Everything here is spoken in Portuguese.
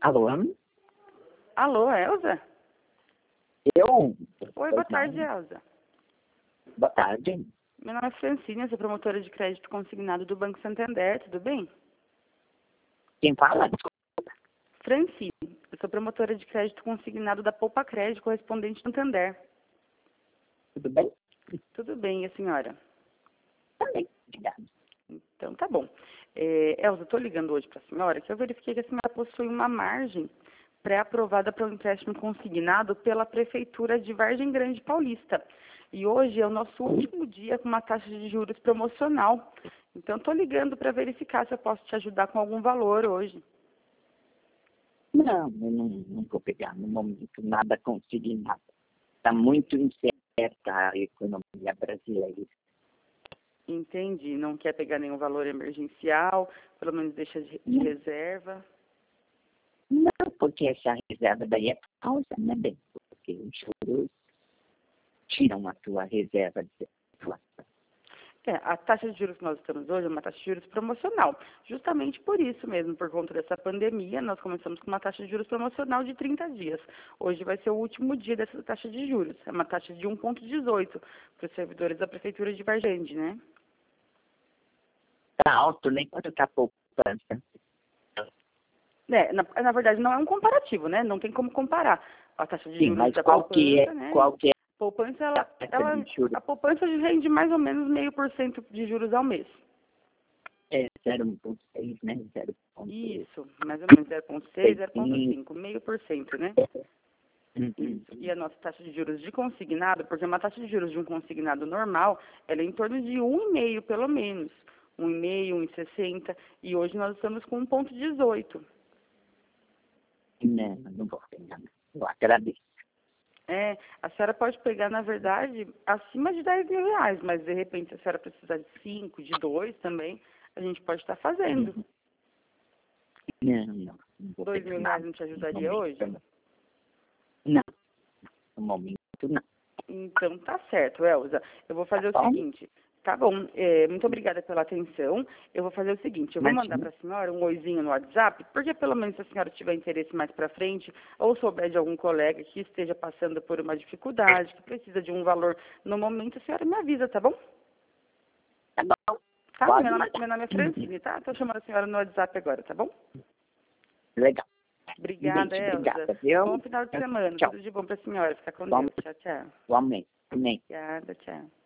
Alô? Alô, Elza? Eu? Oi, boa tarde, Elza. Boa tarde. Meu nome é Francine, eu sou promotora de crédito consignado do Banco Santander, tudo bem? Quem fala? Francine, eu sou promotora de crédito consignado da Poupa Crédito, correspondente Santander. Tudo bem? Tudo bem, e a senhora? Também, obrigado. Então, tá bom. Elza, eu estou ligando hoje para a senhora que eu verifiquei que a senhora possui uma margem pré-aprovada para um empréstimo consignado pela Prefeitura de Vargem Grande Paulista. E hoje é o nosso último dia com uma taxa de juros promocional. Então, estou ligando para verificar se eu posso te ajudar com algum valor hoje. Não, eu não vou pegar no momento nada consignado. Está muito incerta a economia brasileira. Entendi. Não quer pegar nenhum valor emergencial, pelo menos deixa de reserva. Não, porque essa reserva daí é falsa, né, bem? Porque os juros tiram a tua reserva de circulação. A taxa de juros que nós estamos hoje é uma taxa de juros promocional. Justamente por isso mesmo, por conta dessa pandemia, nós começamos com uma taxa de juros promocional de 30 dias. Hoje vai ser o último dia dessa taxa de juros. É uma taxa de 1,18 para os servidores da Prefeitura de Vargem Grande, né? Está alto, nem quando está poupança. Na verdade, não é um comparativo, né? Não tem como comparar a taxa de Sim, juros mas da qual poupança, que é, né? qual que é Poupança, a taxa de juros? a poupança rende mais ou menos 0,5% de juros ao mês. É 0,6, né? 0,6. Isso, mais ou menos 0,6, 0,5, 0,5%, né? Isso. E a nossa taxa de juros de consignado, porque uma taxa de juros de um consignado normal, ela é em torno de 1,5 pelo menos. 1,5, 1,60. E hoje nós estamos com 1,18. Não vou pegar, não. Eu agradeço. A senhora pode pegar, na verdade, acima de R$ 10.000, mas de repente, se a senhora precisar de 5, de 2 também, a gente pode estar fazendo. Não vou R$ pegar 2.000 nada. não te No ajudaria momento, hoje? não. No momento, não. Então, tá certo, Elza. Eu vou fazer o Bom, seguinte. Tá bom, muito obrigada pela atenção. Eu vou fazer o seguinte, eu vou mandar para a senhora um oizinho no WhatsApp, porque pelo menos se a senhora tiver interesse mais para frente, ou souber de algum colega que esteja passando por uma dificuldade, que precisa de um valor no momento, a senhora me avisa, tá bom? tá bom. Tá? Pode Meu nome é Francine, tá? Tô chamando a senhora no WhatsApp agora, tá bom? Legal. Obrigada, Elza. Obrigada, viu? Bom final de semana. Tchau. Tudo de bom para a senhora. Fica com Bom, Deus. Tchau, tchau. igualmente. Amém. Obrigada, tchau.